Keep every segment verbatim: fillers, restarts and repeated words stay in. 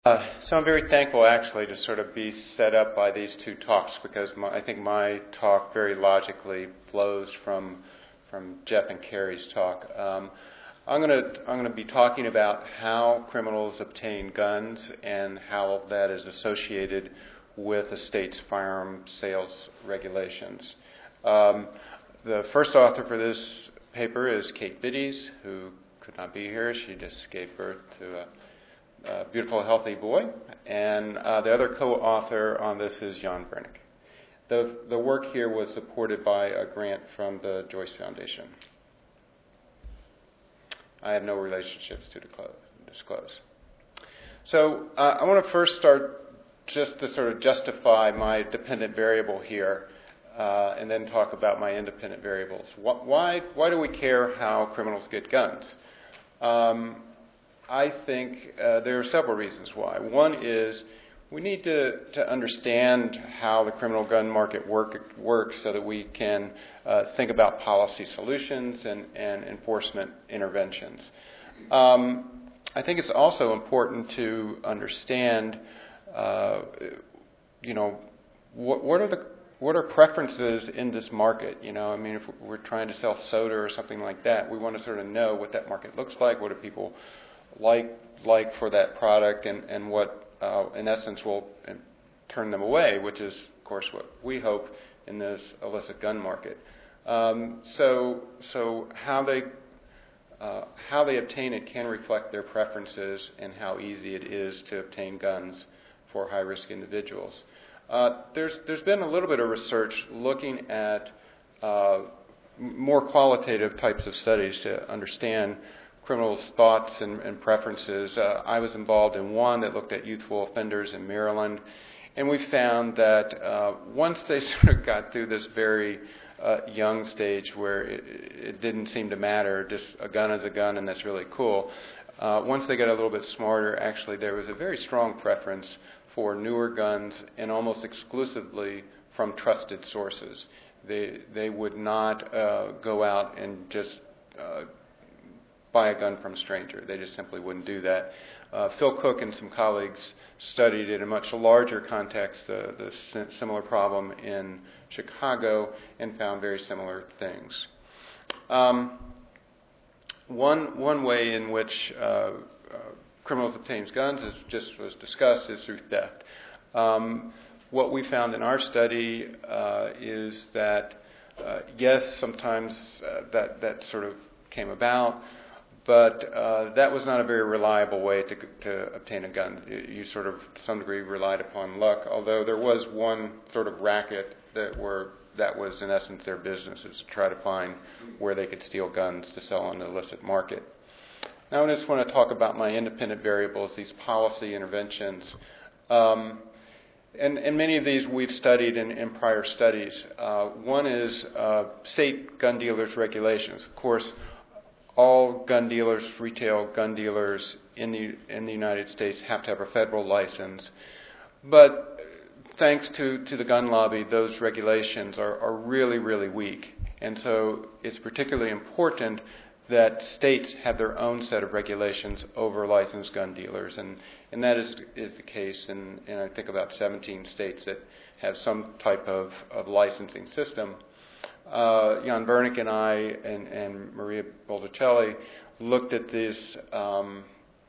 Uh, so I'm very thankful, actually, to sort of be set up by these two talks, because my, I think my talk very logically flows from from Jeff and Carrie's talk. Um, I'm going to I'm going to be talking about how criminals obtain guns and how that is associated with a state's firearm sales regulations. Um, the first author for this paper is Kate Biddies, who could not be here. She just gave birth to a Uh, beautiful, healthy boy. And uh, the other co-author on this is Jan Bernick. The, the work here was supported by a grant from the Joyce Foundation. I have no relationships to disclose. So uh, I want to first start just to sort of justify my dependent variable here, uh, and then talk about my independent variables. Why, why do we care how criminals get guns? Um, I think uh, there are several reasons why. One is we need to, to understand how the criminal gun market work, works so that we can uh, think about policy solutions and, and enforcement interventions. Um, I think it's also important to understand, uh, you know, what, what are the what are preferences in this market? You know, I mean, if we're trying to sell soda or something like that, we want to sort of know what that market looks like. What do people like like for that product, and, and what, uh, in essence, will turn them away, which is, of course, what we hope in this illicit gun market. Um, so, so how they uh, how they obtain it can reflect their preferences and how easy it is to obtain guns for high-risk individuals. Uh, there's there's been a little bit of research looking at uh, more qualitative types of studies to understand criminals' thoughts and, and preferences. Uh, I was involved in one that looked at youthful offenders in Maryland, and we found that uh, once they sort of got through this very uh, young stage where it, it didn't seem to matter, just a gun is a gun and that's really cool, uh, once they got a little bit smarter, actually there was a very strong preference for newer guns, and almost exclusively from trusted sources. They, they would not uh, go out and just uh, buy a gun from a stranger. They just simply wouldn't do that. Uh, Phil Cook and some colleagues studied in a much larger context the, the similar problem in Chicago and found very similar things. Um, one, one way in which uh, uh, criminals obtain guns, as just was discussed, is through theft. Um, what we found in our study uh, is that, uh, yes, sometimes uh, that, that sort of came about, but uh, that was not a very reliable way to, to obtain a gun. You, you sort of, to some degree, relied upon luck, although there was one sort of racket that were that was, in essence, their business, is to try to find where they could steal guns to sell on the illicit market. Now I just want to talk about my independent variables, these policy interventions. Um, and, and many of these we've studied in, in prior studies. Uh, one is uh, state gun dealers' regulations. Of course, all gun dealers, retail gun dealers in the in the United States have to have a federal license. But thanks to, to the gun lobby, those regulations are, are really, really weak. And so it's particularly important that states have their own set of regulations over licensed gun dealers. And, and that is, is the case in, in, I think, about seventeen states that have some type of, of licensing system. Uh, Jan Bernick and I and, and Maria Boldicelli looked at these um,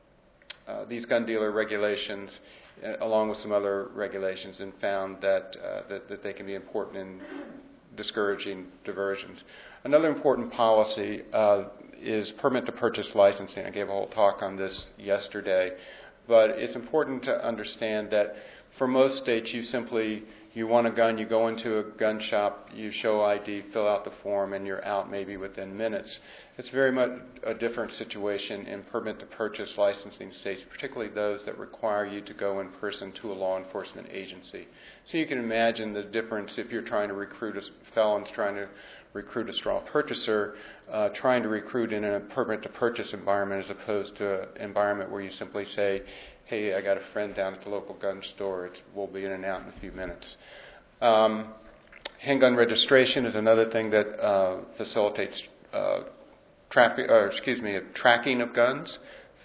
uh, these gun dealer regulations uh, along with some other regulations, and found that, uh, that that they can be important in discouraging diversions. Another important policy uh, is permit to purchase licensing. I gave a whole talk on this yesterday, but it's important to understand that for most states, you simply You want a gun, you go into a gun shop, you show I D, fill out the form, and you're out maybe within minutes. It's very much a different situation in permit-to-purchase licensing states, particularly those that require you to go in person to a law enforcement agency. So you can imagine the difference if you're trying to recruit a felons, trying to recruit a straw purchaser, uh, trying to recruit in a permit-to-purchase environment as opposed to an environment where you simply say, hey, I got a friend down at the local gun store. It's, we'll be in and out in a few minutes. Um, handgun registration is another thing that uh, facilitates uh, traffic, or excuse me, tracking of guns.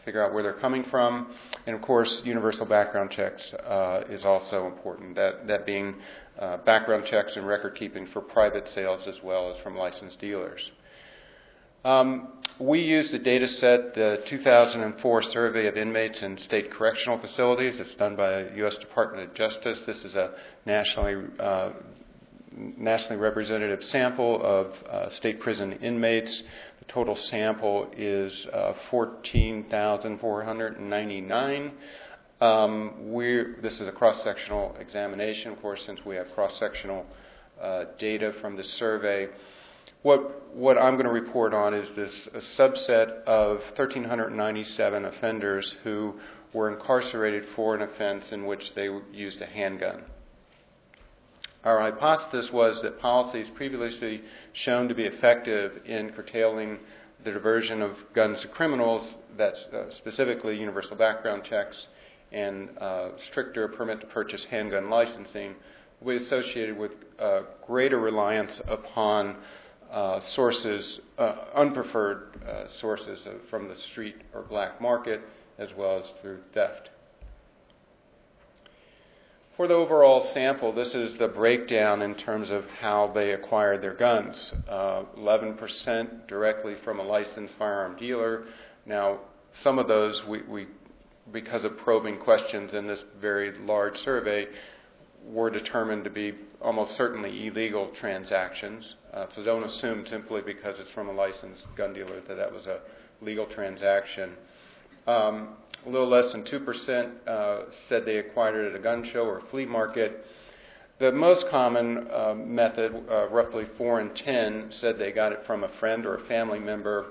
figure out where they're coming from. And of course, universal background checks uh, is also important, that, that being uh, background checks and record keeping for private sales as well as from licensed dealers. Um, we used a data set, the two thousand four survey of inmates in state correctional facilities. It's done by the U S Department of Justice. This is a nationally uh, nationally representative sample of uh, state prison inmates. The total sample is uh, fourteen thousand four hundred ninety-nine. Um, we're, this is a cross-sectional examination, of course, since we have cross-sectional uh, data from the survey. What, what I'm going to report on is this a subset of one thousand three hundred ninety-seven offenders who were incarcerated for an offense in which they used a handgun. Our hypothesis was that policies previously shown to be effective in curtailing the diversion of guns to criminals, that's uh, specifically universal background checks and uh, stricter permit-to-purchase handgun licensing, was associated with uh, greater reliance upon uh, sources, uh, unpreferred uh, sources of, from the street or black market, as well as through theft. For the overall sample, this is the breakdown in terms of how they acquired their guns. Uh, eleven percent directly from a licensed firearm dealer. Now, some of those, we, we, because of probing questions in this very large survey, were determined to be almost certainly illegal transactions. Uh, so don't assume simply because it's from a licensed gun dealer that that was a legal transaction. Um, a little less than two percent uh, said they acquired it at a gun show or flea market. The most common uh, method, uh, roughly four in ten, said they got it from a friend or a family member.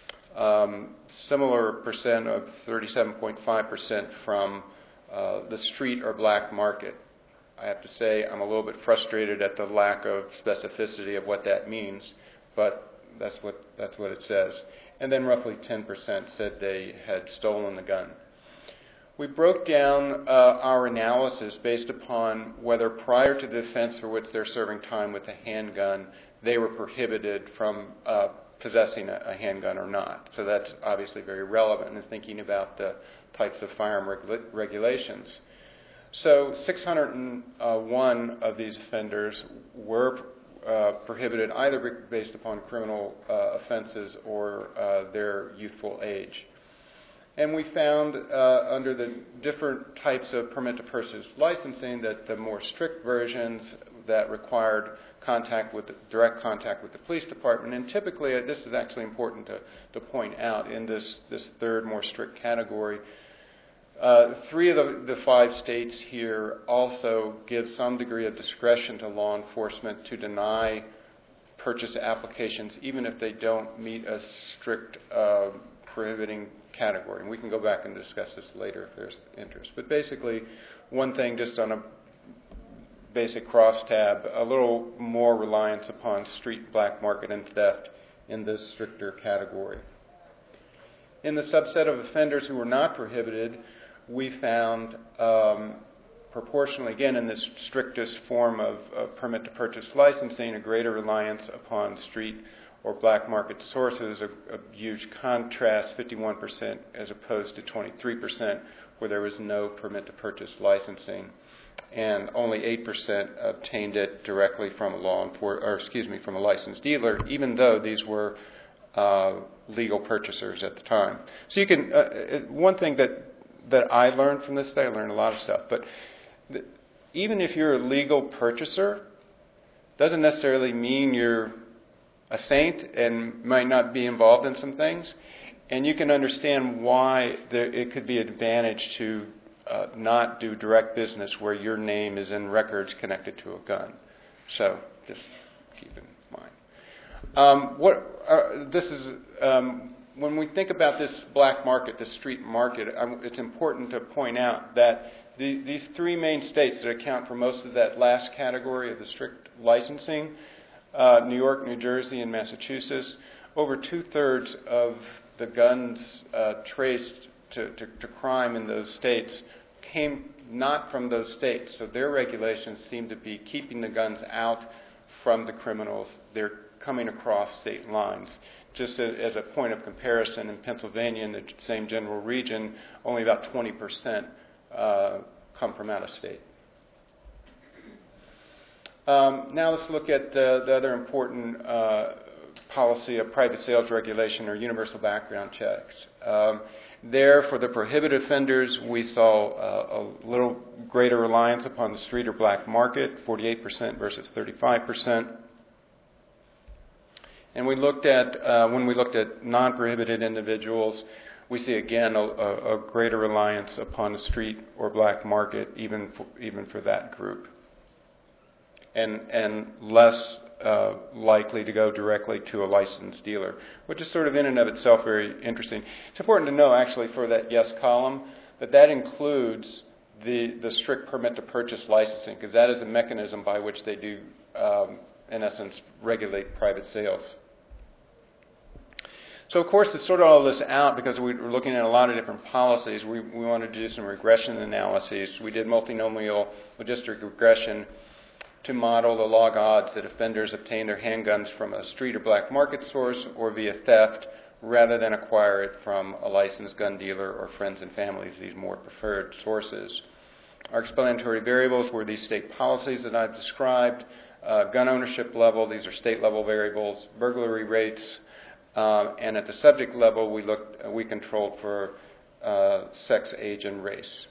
Um, similar percent of thirty-seven point five percent from uh, the street or black market. I have to say I'm a little bit frustrated at the lack of specificity of what that means, but that's what that's what it says. And then roughly ten percent said they had stolen the gun. We broke down uh, our analysis based upon whether prior to the offense for which they're serving time with a handgun, they were prohibited from uh, possessing a, a handgun or not. So that's obviously very relevant in thinking about the types of firearm regula- regulations. So six hundred one of these offenders were uh, prohibited either based upon criminal uh, offenses or uh, their youthful age. And we found uh, under the different types of permit-to-purchase licensing that the more strict versions that required contact with the, direct contact with the police department, and typically, uh, this is actually important to, to point out in this, this third more strict category, uh, three of the, the five states here also give some degree of discretion to law enforcement to deny purchase applications even if they don't meet a strict uh, prohibiting category. And we can go back and discuss this later if there's interest. But basically, one thing just on a basic crosstab, a little more reliance upon street black market and theft in this stricter category. In the subset of offenders who were not prohibited, we found um, proportionally, again in this strictest form of, of permit-to-purchase licensing, a greater reliance upon street or black market sources, a, a huge contrast, fifty-one percent as opposed to twenty-three percent where there was no permit-to-purchase licensing. And only eight percent obtained it directly from a law enfor- or excuse me, from a licensed dealer, even though these were uh, legal purchasers at the time. So you can, uh, one thing that, that I learned from this study, I learned a lot of stuff, but th- even if you're a legal purchaser, doesn't necessarily mean you're a saint and might not be involved in some things. And you can understand why there, it could be an advantage to uh, not do direct business where your name is in records connected to a gun. So just keep in mind. Um, what uh, this is um, when we think about this black market, the street market, it's important to point out that the, these three main states that account for most of that last category of the strict licensing, uh, New York, New Jersey, and Massachusetts, over two-thirds of the guns uh, traced to, to, to crime in those states came not from those states. So their regulations seem to be keeping the guns out from the criminals. They're coming across state lines. just a, as a point of comparison, in Pennsylvania, in the same general region, only about twenty percent uh, come from out of state. Um, now let's look at the, the other important uh, policy of private sales regulation, or universal background checks. Um, there, for the prohibited offenders, we saw uh, a little greater reliance upon the street or black market, forty-eight percent versus thirty-five percent. And we looked at, uh, when we looked at non-prohibited individuals, we see again a, a, a greater reliance upon the street or black market, even for, even for that group, and and less uh, likely to go directly to a licensed dealer, which is sort of in and of itself very interesting. It's important to know, actually, for that yes column, that that includes the the strict permit to purchase licensing, because that is a mechanism by which they do, um, in essence, regulate private sales. So, of course, to sort all this out, because we were looking at a lot of different policies, we, we wanted to do some regression analyses. We did multinomial logistic regression to model the log odds that offenders obtain their handguns from a street or black market source or via theft, rather than acquire it from a licensed gun dealer or friends and families, these more preferred sources. Our explanatory variables were these state policies that I've described, uh, gun ownership level, these are state-level variables, burglary rates, Uh, and at the subject level, we looked, uh, we controlled for uh, sex, age, and race.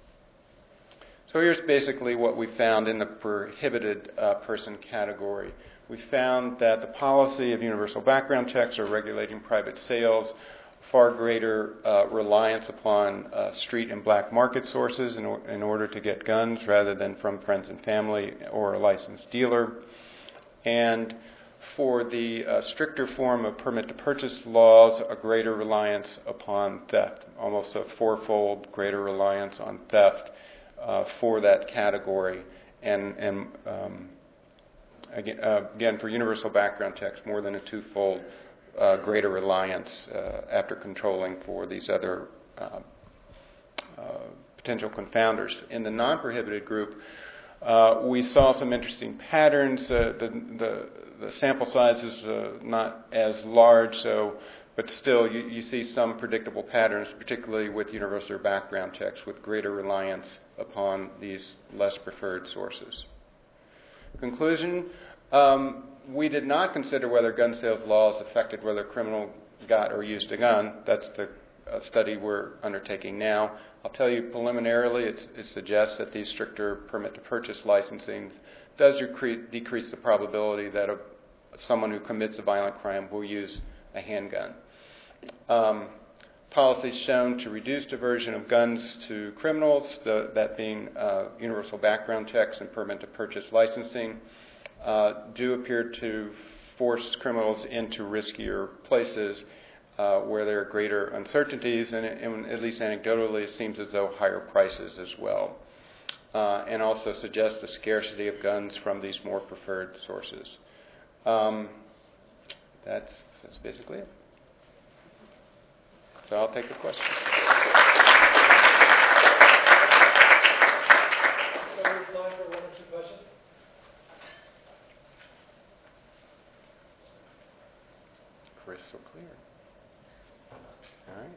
So here's basically what we found in the prohibited uh, person category. We found that the policy of universal background checks or regulating private sales, far greater uh, reliance upon uh, street and black market sources in, or, in order to get guns, rather than from friends and family or a licensed dealer. And for the uh, stricter form of permit-to-purchase laws, a greater reliance upon theft, almost a fourfold greater reliance on theft uh, for that category. And, and um, again, uh, again, for universal background checks, more than a twofold uh, greater reliance uh, after controlling for these other uh, uh, potential confounders. In the non-prohibited group, uh, we saw some interesting patterns. Uh, the, the The sample size is uh, not as large, so, but still you, you see some predictable patterns, particularly with universal background checks, with greater reliance upon these less preferred sources. Conclusion, um, we did not consider whether gun sales laws affected whether a criminal got or used a gun. That's the uh, study we're undertaking now. I'll tell you preliminarily, it's, it suggests that these stricter permit-to-purchase licensing does decrease, decrease the probability that a, someone who commits a violent crime will use a handgun. Um, policies shown to reduce diversion of guns to criminals, the, that being uh, universal background checks and permit-to-purchase licensing, uh, do appear to force criminals into riskier places uh, where there are greater uncertainties, and, and at least anecdotally, it seems as though higher prices as well. Uh, and also suggests the scarcity of guns from these more preferred sources. Um, that's, that's basically it. So I'll take the questions. So we have time for one or two questions. Crystal clear. All right.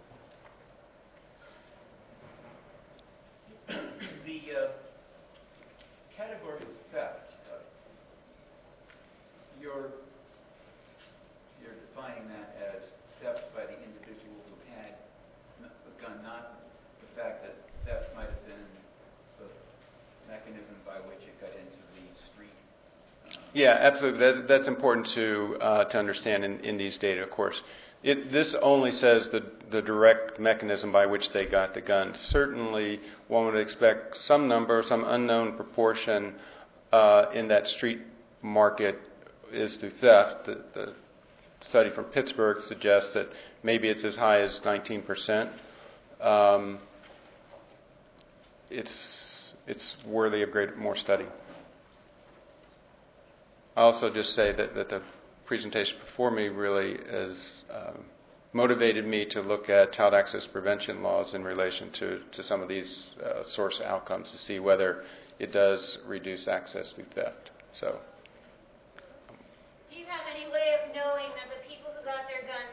The uh, category of theft, uh, you're, you're defining that as theft by the individual who had the gun, not the fact that theft might have been the mechanism by which it got into the street. Um, yeah, absolutely. That, that's important to uh, to understand in, in these data, of course. It, this only says the, the direct mechanism by which they got the gun. Certainly, one would expect some number, some unknown proportion uh, in that street market is through theft. The, the study from Pittsburgh suggests that maybe it's as high as nineteen percent. Um, it's it's worthy of great more study. I'll also just say that, that the presentation before me really has um, motivated me to look at child access prevention laws in relation to, to some of these uh, source outcomes to see whether it does reduce access through theft. So, do you have any way of knowing that the people who got their guns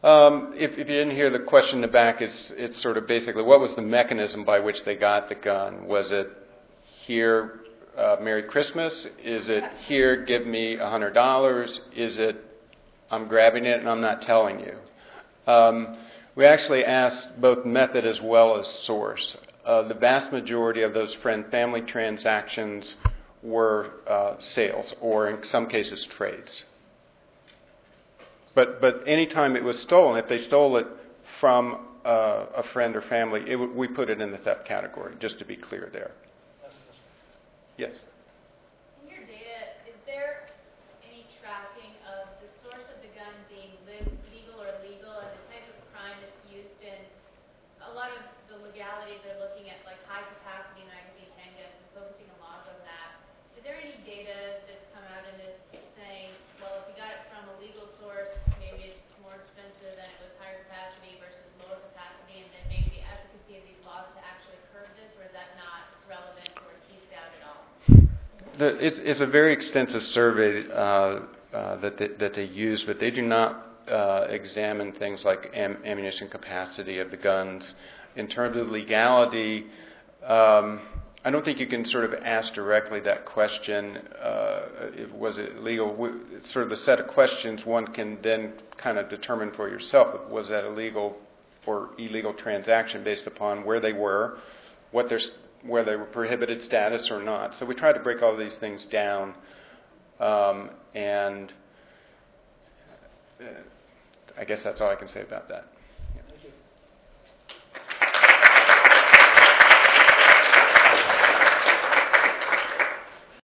Um, if, if you didn't hear the question in the back, it's, it's sort of basically what was the mechanism by which they got the gun? Was it here, uh, Merry Christmas? Is it here, give me one hundred dollars? Is it I'm grabbing it and I'm not telling you? Um, we actually asked both method as well as source. Uh, the vast majority of those friend-family transactions were uh, sales, or in some cases trades. But but anytime it was stolen, if they stole it from uh, a friend or family, it w- we put it in the theft category, just to be clear there. Yes? In your data, is there any tracking of the source of the gun being li- legal or illegal and the type of crime it's used in? A lot of the legalities are looking at like high-capacity magazine handguns and focusing a lot on that. Is there any data that's come out in this saying, well, if we got it from a legal source, maybe it's more expensive and it was higher capacity versus lower capacity, and then maybe the efficacy of these laws to actually curb this, or is that not relevant or teased out at all? The, it's, it's a very extensive survey uh, uh, that, they, that they use, but they do not uh, examine things like am, ammunition capacity of the guns. In terms of legality, um, I don't think you can sort of ask directly that question, uh, if, was it legal? It's sort of the set of questions one can then kind of determine for yourself. Was that a legal or illegal transaction based upon where they were, what their where they were prohibited status or not. So we try to break all these things down, um, and uh, I guess that's all I can say about that.